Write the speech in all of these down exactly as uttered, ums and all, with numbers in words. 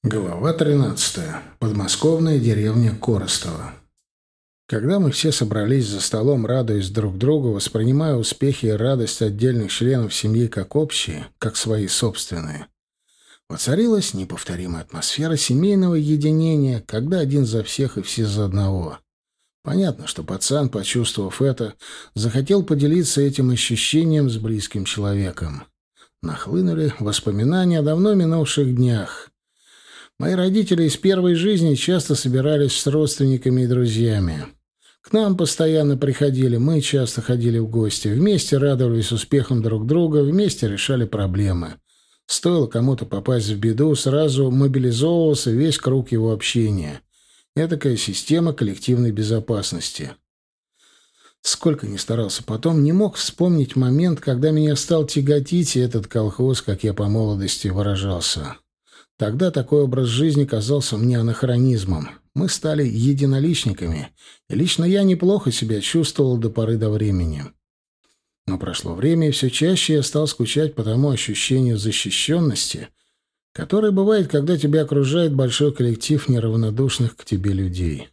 Глава тринадцатая. Подмосковная деревня Коростова. Когда мы все собрались за столом, радуясь друг другу, воспринимая успехи и радость отдельных членов семьи как общие, как свои собственные, воцарилась неповторимая атмосфера семейного единения, когда один за всех и все за одного. Понятно, что пацан, почувствовав это, захотел поделиться этим ощущением с близким человеком. Нахлынули воспоминания о давно минувших днях. Мои родители из первой жизни часто собирались с родственниками и друзьями. К нам постоянно приходили, мы часто ходили в гости, вместе радовались успехам друг друга, вместе решали проблемы. Стоило кому-то попасть в беду, сразу мобилизовывался весь круг его общения. Этакая система коллективной безопасности. Сколько ни старался потом, не мог вспомнить момент, когда меня стал тяготить этот колхоз, как я по молодости выражался. Тогда такой образ жизни казался мне анахронизмом. Мы стали единоличниками, и лично я неплохо себя чувствовал до поры до времени. Но прошло время, и все чаще я стал скучать по тому ощущению защищенности, которое бывает, когда тебя окружает большой коллектив неравнодушных к тебе людей.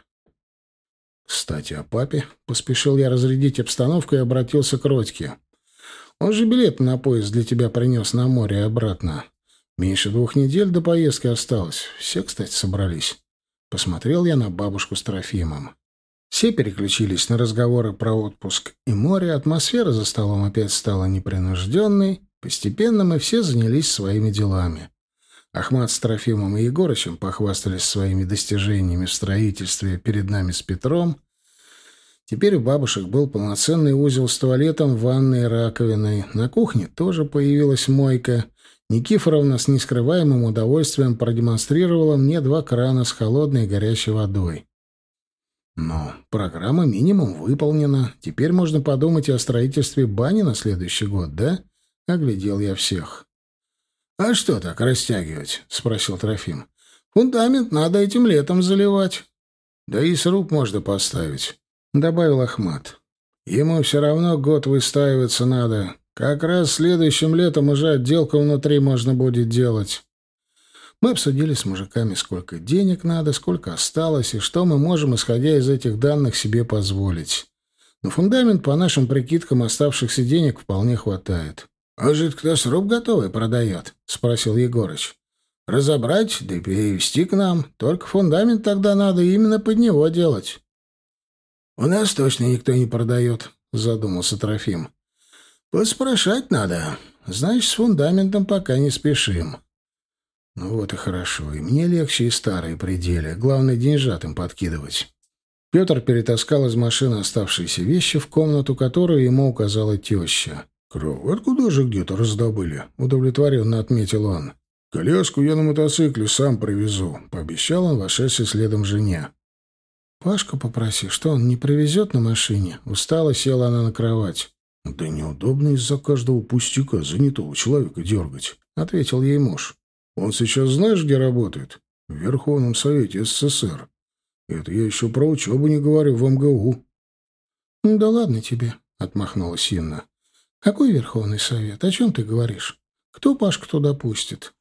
Кстати, о папе. Поспешил я разрядить обстановку и обратился к Родьке. Он же билет на поезд для тебя принес на море и обратно. Меньше двух недель до поездки осталось. Все, кстати, собрались. Посмотрел я на бабушку с Трофимом. Все переключились на разговоры про отпуск и море. Атмосфера за столом опять стала непринужденной. Постепенно мы все занялись своими делами. Ахмат с Трофимом и Егорычем похвастались своими достижениями в строительстве перед нами с Петром. Теперь у бабушек был полноценный узел с туалетом, ванной и раковиной. На кухне тоже появилась мойка. Никифоровна с нескрываемым удовольствием продемонстрировала мне два крана с холодной и горячей водой. Но программа минимум выполнена. Теперь можно подумать и о строительстве бани на следующий год, да? Оглядел я всех. — А что так растягивать? — спросил Трофим. — Фундамент надо этим летом заливать. — Да и сруб можно поставить, — добавил Ахмат. — Ему все равно год выстаиваться надо. Как раз следующим летом уже отделку внутри можно будет делать. Мы обсудили с мужиками, сколько денег надо, сколько осталось, и что мы можем, исходя из этих данных, себе позволить. На фундамент, по нашим прикидкам, оставшихся денег вполне хватает. — А же кто сруб готовый продает? — спросил Егорыч. — Разобрать, да и перевести к нам. Только фундамент тогда надо именно под него делать. — У нас точно никто не продает, — задумался Трофим. «Поспрашать надо. Значит, с фундаментом пока не спешим». Ну вот и хорошо. И мне легче, и старые пределы. Главное, деньжат им подкидывать. Петр перетаскал из машины оставшиеся вещи в комнату, которую ему указала теща. «Кроватку даже где-то раздобыли», — удовлетворенно отметил он. «Коляску я на мотоцикле сам привезу», — пообещал он, вошедший следом жене. «Пашку попроси, что он не привезет на машине?» Устала, села она на кровать. «Да неудобно из-за каждого пустяка занятого человека дергать», — ответил ей муж. «Он сейчас знаешь, где работает? В Верховном Совете СССР. Это я еще про учебу не говорю в МГУ». «Да ладно тебе», — отмахнулась Инна. «Какой Верховный Совет? О чем ты говоришь? Кто Пашку туда пустит?»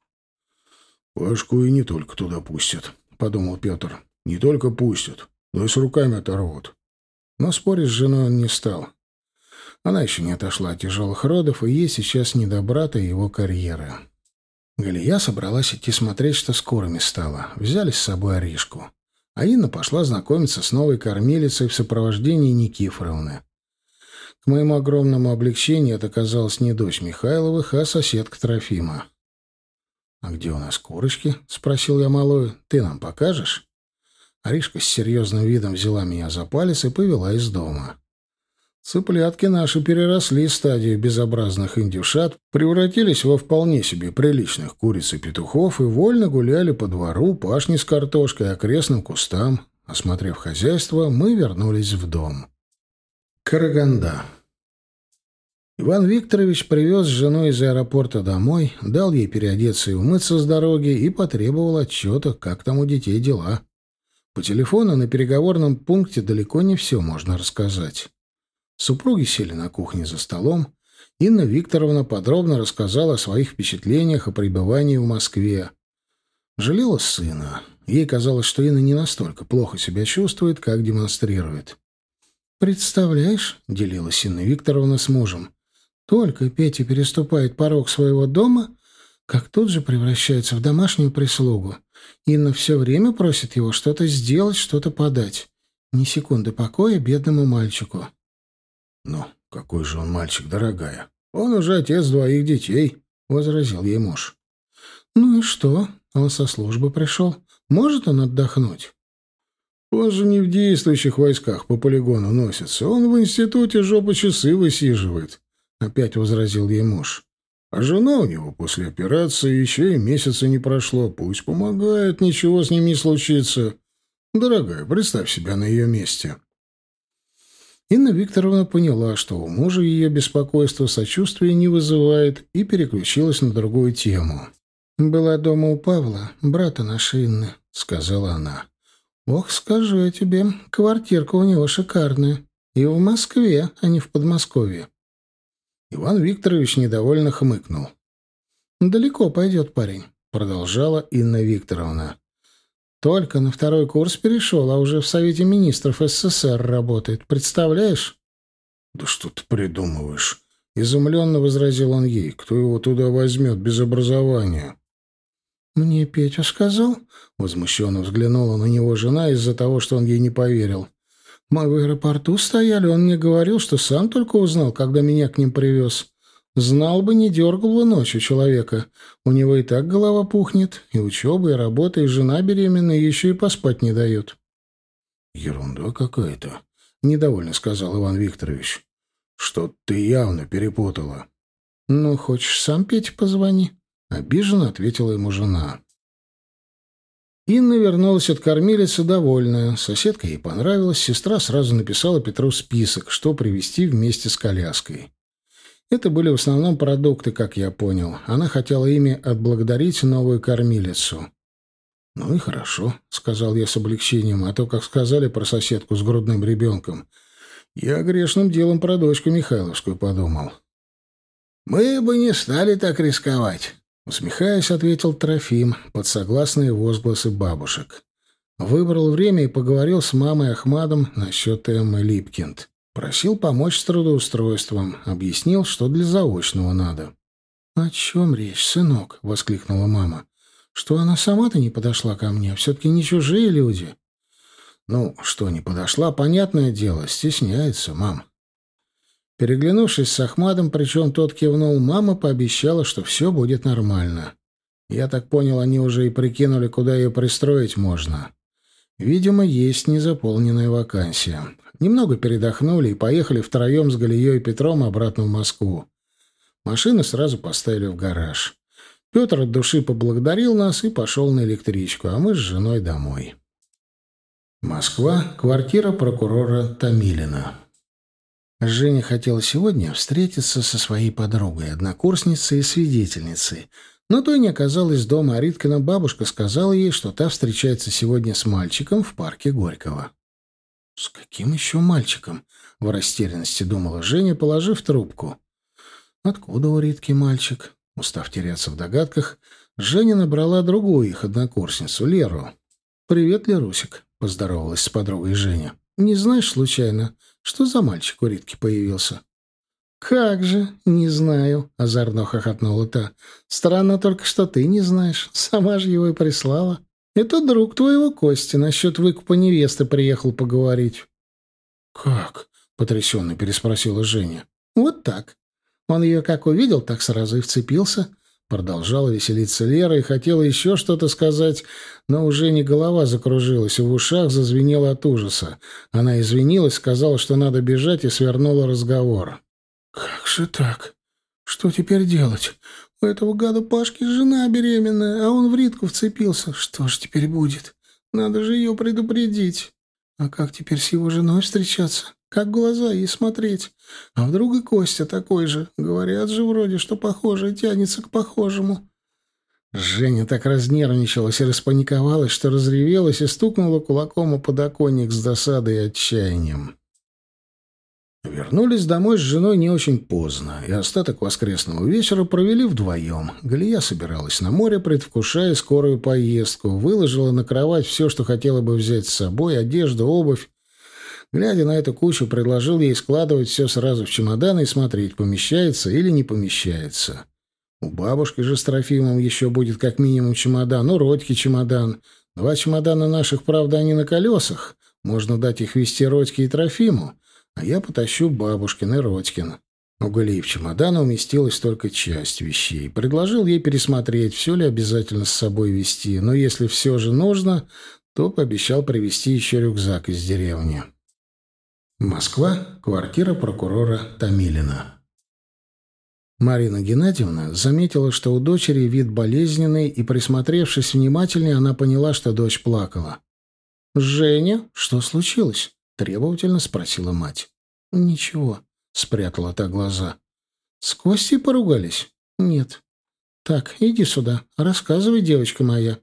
«Пашку и не только туда пустят», — подумал Петр. «Не только пустят, но и с руками оторвут». Но спорить с женой он не стал. Она еще не отошла от тяжелых родов, и ей сейчас не до брата и его карьеры. Галия собралась идти смотреть, что с курами стало. Взяли с собой Аришку. А Инна пошла знакомиться с новой кормилицей в сопровождении Никифоровны. К моему огромному облегчению это оказалась не дочь Михайловых, а соседка Трофима. «А где у нас курочки?» — спросил я малую. «Ты нам покажешь?» Аришка с серьезным видом взяла меня за палец и повела из дома. Цыплятки наши переросли стадию безобразных индюшат, превратились во вполне себе приличных куриц и петухов и вольно гуляли по двору, пашне с картошкой, окрестным кустам. Осмотрев хозяйство, мы вернулись в дом. Караганда. Иван Викторович привез жену из аэропорта домой, дал ей переодеться и умыться с дороги и потребовал отчета, как там у детей дела. По телефону на переговорном пункте далеко не все можно рассказать. Супруги сели на кухне за столом. Инна Викторовна подробно рассказала о своих впечатлениях о пребывании в Москве. Жалела сына. Ей казалось, что Инна не настолько плохо себя чувствует, как демонстрирует. «Представляешь», — делилась Инна Викторовна с мужем, «только Петя переступает порог своего дома, как тут же превращается в домашнюю прислугу. Инна все время просит его что-то сделать, что-то подать. Ни секунды покоя бедному мальчику». «Ну, какой же он мальчик, дорогая? Он уже отец двоих детей», — возразил ей муж. «Ну и что? Он со службы пришел. Может он отдохнуть?» «Он же не в действующих войсках по полигону носится. Он в институте жопу часы высиживает», — опять возразил ей муж. «А жена у него после операции еще и месяца не прошло. Пусть помогает, ничего с ним не случится. Дорогая, представь себя на ее месте». Инна Викторовна поняла, что у мужа ее беспокойство сочувствия не вызывает, и переключилась на другую тему. «Была дома у Павла, брата нашей Инны», — сказала она. «Ох, скажу я тебе, квартирка у него шикарная. И в Москве, а не в Подмосковье». Иван Викторович недовольно хмыкнул. «Далеко пойдет парень», — продолжала Инна Викторовна. «Только на второй курс перешел, а уже в Совете министров СССР работает. Представляешь?» «Да что ты придумываешь?» — изумленно возразил он ей. «Кто его туда возьмет без образования?» «Мне Петя сказал?» — возмущенно взглянула на него жена из-за того, что он ей не поверил. «Мы в аэропорту стояли, он мне говорил, что сам только узнал, когда меня к ним привез. Знал бы, не дергал бы ночью человека. У него и так голова пухнет, и учеба, и работа, и жена беременная, еще и поспать не дает». «Ерунда какая-то», — недовольно сказал Иван Викторович. «Что ты явно перепутала». «Ну, хочешь, сам Пете позвони?» — обиженно ответила ему жена. Инна вернулась от кормилицы довольная. Соседка ей понравилась, сестра сразу написала Петру список, что привезти вместе с коляской. Это были в основном продукты, как я понял. Она хотела ими отблагодарить новую кормилицу. «Ну и хорошо», — сказал я с облегчением, а то, как сказали про соседку с грудным ребенком, я грешным делом про дочку Михайловскую подумал. «Мы бы не стали так рисковать», — усмехаясь, ответил Трофим под согласные возгласы бабушек. Выбрал время и поговорил с мамой Ахмадом насчет Эммы Липкинд. Просил помочь с трудоустройством, объяснил, что для заочного надо. «О чем речь, сынок?» — воскликнула мама. «Что она сама-то не подошла ко мне? Все-таки не чужие люди». «Ну, что не подошла, понятное дело, стесняется, мам». Переглянувшись с Ахмадом, причем тот кивнул, мама пообещала, что все будет нормально. Я так понял, они уже и прикинули, куда ее пристроить можно. Видимо, есть незаполненная вакансия. Немного передохнули и поехали втроем с Галией и Петром обратно в Москву. Машину сразу поставили в гараж. Петр от души поблагодарил нас и пошел на электричку, а мы с женой домой. Москва, квартира прокурора Томилина. Женя хотела сегодня встретиться со своей подругой, однокурсницей и свидетельницей, но той не оказалось дома, а Риткина бабушка сказала ей, что та встречается сегодня с мальчиком в парке Горького. «С каким еще мальчиком?» — в растерянности думала Женя, положив трубку. «Откуда у Ритки мальчик?» Устав теряться в догадках, Женя набрала другую их однокурсницу, Леру. «Привет, Лерусик», — поздоровалась с подругой Женя. «Не знаешь, случайно, что за мальчик у Ритки появился?» «Как же, не знаю», — озорно хохотнула та. «Странно только, что ты не знаешь. Сама же его и прислала. Это друг твоего Кости насчет выкупа невесты приехал поговорить». «Как?» — потрясенно переспросила Женя. «Вот так. Он ее как увидел, так сразу и вцепился». Продолжала веселиться Лера и хотела еще что-то сказать, но уже не голова закружилась, и в ушах зазвенело от ужаса. Она извинилась, сказала, что надо бежать, и свернула разговор. «Как же так? Что теперь делать? У этого гада Пашки жена беременная, а он в Ритку вцепился. Что же теперь будет? Надо же ее предупредить. А как теперь с его женой встречаться? Как в глаза ей смотреть? А вдруг и Костя такой же? Говорят же вроде, что похожее тянется к похожему». Женя так разнервничалась и распаниковалась, что разревелась и стукнула кулаком о подоконник с досадой и отчаянием. Вернулись домой с женой не очень поздно, и остаток воскресного вечера провели вдвоем. Галия собиралась на море, предвкушая скорую поездку, выложила на кровать все, что хотела бы взять с собой, одежду, обувь. Глядя на эту кучу, предложил ей складывать все сразу в чемодан и смотреть, помещается или не помещается. У бабушки же с Трофимом еще будет как минимум чемодан, у Родьки чемодан. Два чемодана наших, правда, они на колесах. Можно дать их везти Родьке и Трофиму. А я потащу бабушкин и Родькин. У Галии в чемодане уместилась только часть вещей. Предложил ей пересмотреть, все ли обязательно с собой везти, но если все же нужно, то пообещал привезти еще рюкзак из деревни. Москва, квартира прокурора Томилина. Марина Геннадьевна заметила, что у дочери вид болезненный, и, присмотревшись внимательнее, она поняла, что дочь плакала. «Женя, что случилось?» — требовательно спросила мать. «Ничего», — спрятала та глаза. «С Костей поругались?» «Нет». «Так, иди сюда, рассказывай, девочка моя».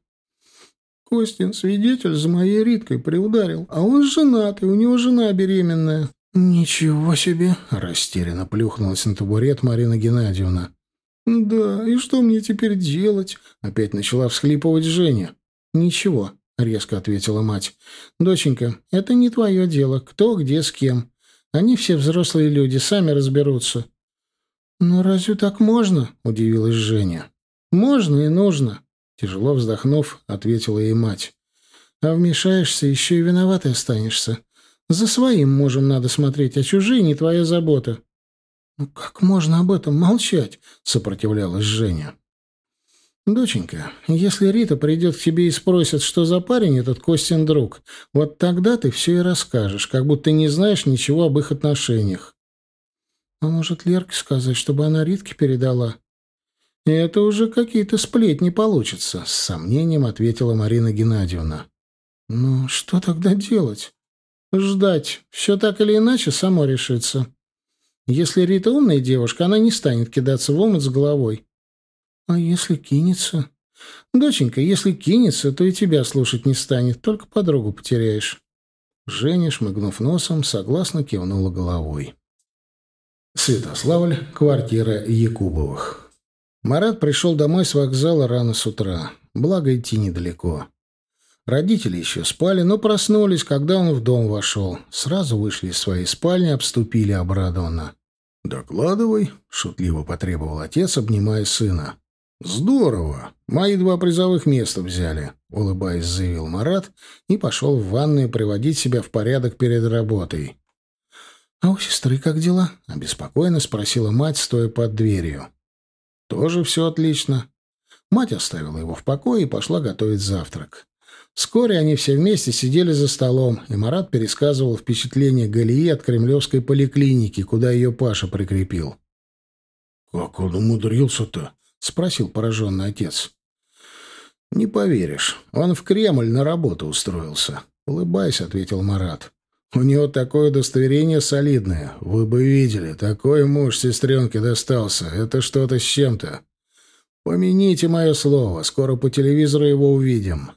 «Костин свидетель за моей Риткой приударил, а он женат, и у него жена беременная». «Ничего себе!» — растерянно плюхнулась на табурет Марина Геннадьевна. «Да, и что мне теперь делать?» — опять начала всхлипывать Женя. «Ничего», — резко ответила мать. «Доченька, это не твое дело, кто, где, с кем. Они все взрослые люди, сами разберутся». «Но разве так можно?» — удивилась Женя. «Можно и нужно», — тяжело вздохнув, ответила ей мать. «А вмешаешься, еще и виноватой останешься. За своим мужем надо смотреть, а чужие не твоя забота». «Ну как можно об этом молчать?» — сопротивлялась Женя. «Доченька, если Рита придет к тебе и спросит, что за парень этот Костин друг, вот тогда ты все и расскажешь, как будто не знаешь ничего об их отношениях». «А может, Лерке сказать, чтобы она Ритке передала?» «Это уже какие-то сплетни получатся», — с сомнением ответила Марина Геннадьевна. «Ну, что тогда делать?» «Ждать. Все так или иначе само решится. Если Рита умная девушка, она не станет кидаться в омут с головой». «А если кинется?» «Доченька, если кинется, то и тебя слушать не станет, только подругу потеряешь». Женя, шмыгнув носом, согласно кивнула головой. Святославль, квартира Якубовых. Марат пришел домой с вокзала рано с утра. Благо, идти недалеко. Родители еще спали, но проснулись, когда он в дом вошел. Сразу вышли из своей спальни, обступили обрадованно. «Докладывай», — шутливо потребовал отец, обнимая сына. «Здорово! Мои два призовых места взяли», — улыбаясь, заявил Марат и пошел в ванную приводить себя в порядок перед работой. «А у сестры как дела?» — обеспокоенно спросила мать, стоя под дверью. «Тоже все отлично». Мать оставила его в покое и пошла готовить завтрак. Вскоре они все вместе сидели за столом, и Марат пересказывал впечатления Галии от кремлевской поликлиники, куда ее Паша прикрепил. «Как он умудрился-то?» — спросил пораженный отец. «Не поверишь, он в Кремль на работу устроился», — улыбаясь, ответил Марат. «У него такое удостоверение солидное. Вы бы видели, такой муж сестренке достался. Это что-то с чем-то. Помяните мое слово, скоро по телевизору его увидим».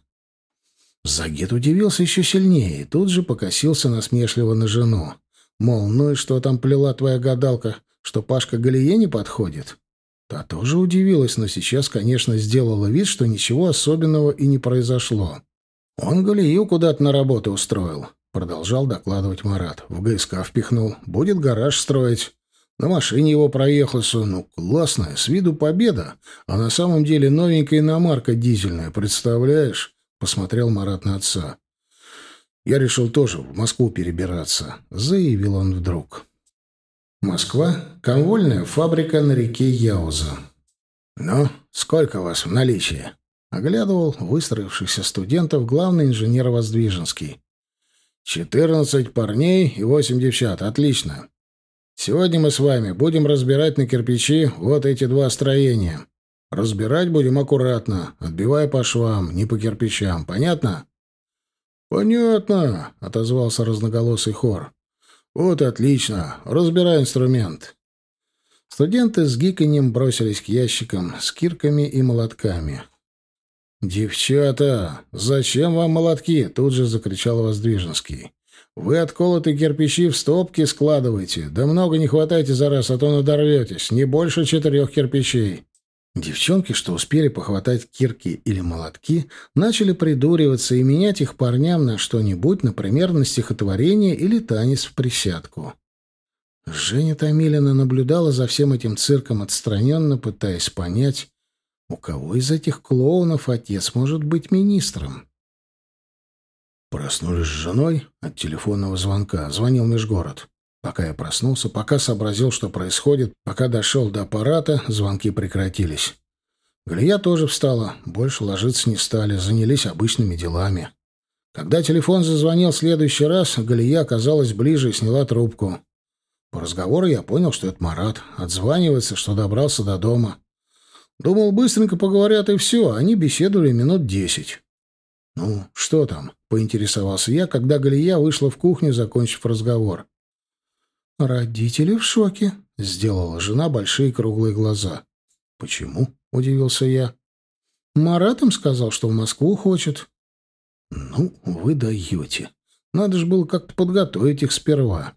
Загид удивился еще сильнее и тут же покосился насмешливо на жену. Мол, ну и что там плела твоя гадалка, что Пашка Галие не подходит? Та тоже удивилась, но сейчас, конечно, сделала вид, что ничего особенного и не произошло. «Он Галию куда-то на работу устроил», — продолжал докладывать Марат. «В ГСК впихнул. Будет гараж строить. На машине его проехался. Ну, классная, с виду победа. А на самом деле новенькая иномарка дизельная, представляешь?» — посмотрел Марат на отца. «Я решил тоже в Москву перебираться», — заявил он вдруг. Москва. Комвольная фабрика на реке Яуза. «Ну, сколько вас в наличии?» — оглядывал выстроившихся студентов главный инженер Воздвиженский. «Четырнадцать парней и восемь девчат. Отлично. Сегодня мы с вами будем разбирать на кирпичи вот эти два строения. Разбирать будем аккуратно, отбивая по швам, не по кирпичам. Понятно?» «Понятно», — отозвался разноголосый хор. «Вот отлично. Разбирай инструмент». Студенты с гиканьем бросились к ящикам с кирками и молотками. «Девчата, зачем вам молотки?» — тут же закричал Воздвиженский. Вы отколотые кирпичи в стопки складывайте. Да много не хватайте за раз, а то надорветесь. Не больше четырех кирпичей». Девчонки, что успели похватать кирки или молотки, начали придуриваться и менять их парням на что-нибудь, например, на стихотворение или танец в присядку. Женя Томилина наблюдала за всем этим цирком отстраненно, пытаясь понять, у кого из этих клоунов отец может быть министром. Проснулись с женой от телефонного звонка. Звонил межгород. Пока я проснулся, пока сообразил, что происходит, пока дошел до аппарата, звонки прекратились. Галия тоже встала. Больше ложиться не стали, занялись обычными делами. Когда телефон зазвонил в следующий раз, Галия оказалась ближе и сняла трубку. По разговору я понял, что это Марат. Отзванивается, что добрался до дома. Думал, быстренько поговорят и все. Они беседовали минут десять. «Ну, что там?» — поинтересовался я, когда Галия вышла в кухню, закончив разговор. «Родители в шоке», — сделала жена большие круглые глаза. «Почему?» — удивился я. «Марат им сказал, что в Москву хочет». «Ну, вы даете. Надо же было как-то подготовить их сперва».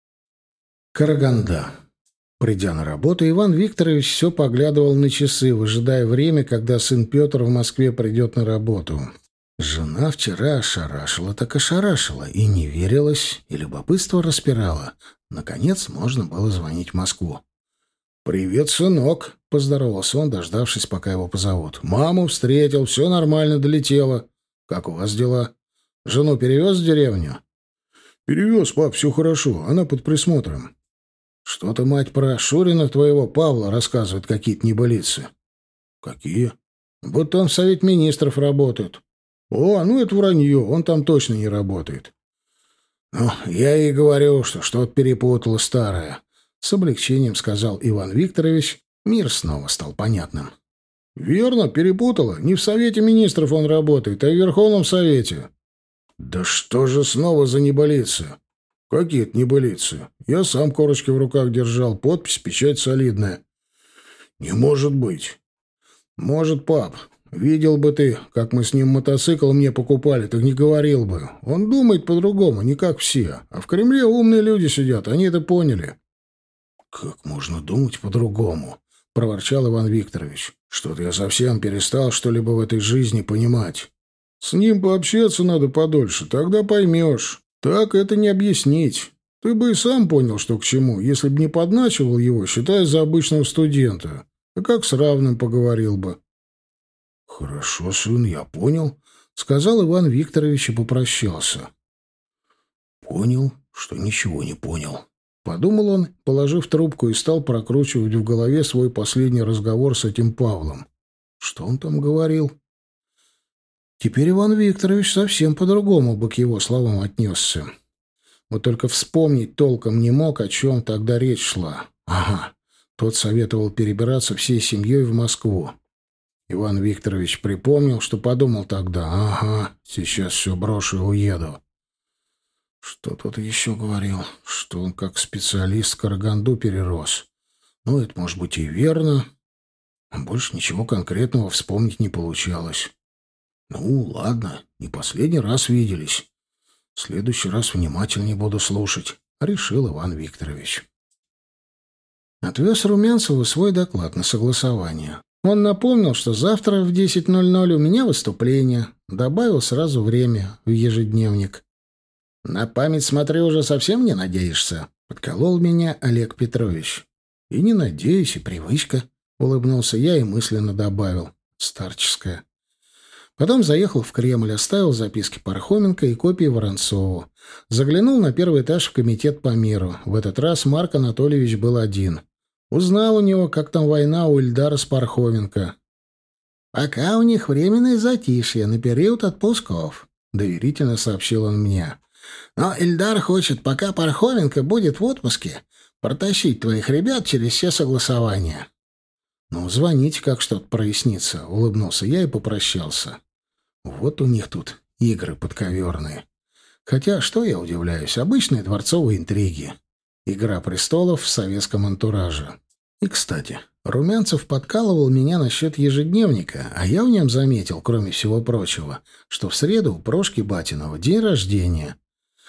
Караганда. Придя на работу, Иван Викторович все поглядывал на часы, выжидая время, когда сын Петр в Москве придет на работу. Жена вчера ошарашила, так ошарашила, и не верилась, и любопытство распирало. Наконец можно было звонить в Москву. «Привет, сынок!» — поздоровался он, дождавшись, пока его позовут. «Маму встретил, все нормально, долетело. Как у вас дела? Жену перевез в деревню?» «Перевез, пап, все хорошо, она под присмотром». «Что-то мать про Шурина твоего Павла рассказывает, какие-то небылицы». «Какие?» «Будто он в Совете Министров работает». «О, ну это вранье, он там точно не работает». «Ну, я ей говорю, что что-то перепутала старое», — с облегчением сказал Иван Викторович. Мир снова стал понятным. «Верно, перепутала. Не в Совете Министров он работает, а в Верховном Совете». «Да что же снова за небылицы?» «Какие-то небылицы. Я сам корочки в руках держал, подпись, печать солидная». «Не может быть». «Может, пап. Видел бы ты, как мы с ним мотоцикл мне покупали, так не говорил бы. Он думает по-другому, не как все. А в Кремле умные люди сидят, они это поняли». «Как можно думать по-другому?» — проворчал Иван Викторович. «Что-то я совсем перестал что-либо в этой жизни понимать. С ним пообщаться надо подольше, тогда поймешь. Так это не объяснить. Ты бы и сам понял, что к чему, если бы не подначивал его, считая за обычного студента. А как с равным поговорил бы». «Хорошо, сын, я понял», — сказал Иван Викторович и попрощался. «Понял, что ничего не понял», — подумал он, положив трубку, и стал прокручивать в голове свой последний разговор с этим Павлом. Что он там говорил? Теперь Иван Викторович совсем по-другому бы к его словам отнесся. Вот только вспомнить толком не мог, о чем тогда речь шла. Ага, тот советовал перебираться всей семьей в Москву. Иван Викторович припомнил, что подумал тогда. Ага, сейчас все брошу и уеду. Что тут еще говорил? Что он как специалист Караганду перерос. Ну, это может быть и верно. А больше ничего конкретного вспомнить не получалось. Ну, ладно, не последний раз виделись. В следующий раз внимательнее буду слушать, решил Иван Викторович. Отвез Румянцеву свой доклад на согласование. Он напомнил, что завтра в десять ноль ноль у меня выступление. Добавил сразу время в ежедневник. «На память, смотрю, уже совсем не надеешься?» — подколол меня Олег Петрович. «И не надеюсь, и привычка», — улыбнулся я и мысленно добавил. «Старческая». Потом заехал в Кремль, оставил записки Пархоменко и копии Воронцову. Заглянул на первый этаж в комитет по миру. В этот раз Марк Анатольевич был один. Узнал у него, как там война у Ильдара с Пархоменко. «Пока у них временное затишье на период отпусков», — доверительно сообщил он мне. «Но Ильдар хочет, пока Пархоменко будет в отпуске, протащить твоих ребят через все согласования». «Ну, звоните, как что-то прояснится», — улыбнулся я и попрощался. Вот у них тут игры подковерные. Хотя, что я удивляюсь, обычные дворцовые интриги. Игра престолов в советском антураже. И, кстати, Румянцев подкалывал меня насчет ежедневника, а я в нем заметил, кроме всего прочего, что в среду у Прошки Батинова день рождения.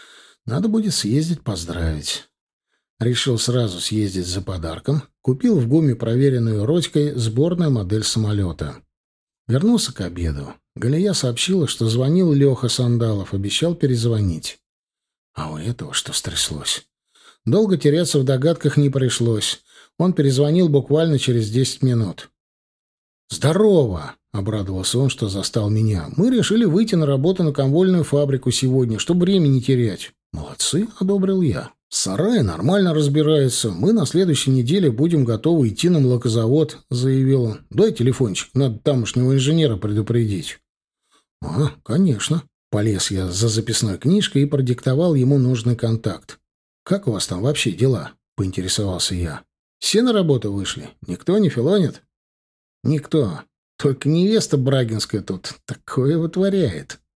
Надо будет съездить поздравить. Решил сразу съездить за подарком. Купил в ГУМе проверенную Родькой сборную модель самолета. Вернулся к обеду. Галия сообщила, что звонил Леха Сандалов, обещал перезвонить. А у этого что стряслось? Долго теряться в догадках не пришлось. Он перезвонил буквально через десять минут. «Здорово!» — обрадовался он, что застал меня. «Мы решили выйти на работу на комвольную фабрику сегодня, чтобы время не терять». «Молодцы!» — одобрил я. «Сарай нормально разбирается. Мы на следующей неделе будем готовы идти на молокозавод», — заявил он. «Дай телефончик, надо тамошнего инженера предупредить». «А, конечно». Полез я за записной книжкой и продиктовал ему нужный контакт. «Как у вас там вообще дела?» — поинтересовался я. «Все на работу вышли? Никто не филонит?» «Никто. Только невеста брагинская тут такое вытворяет».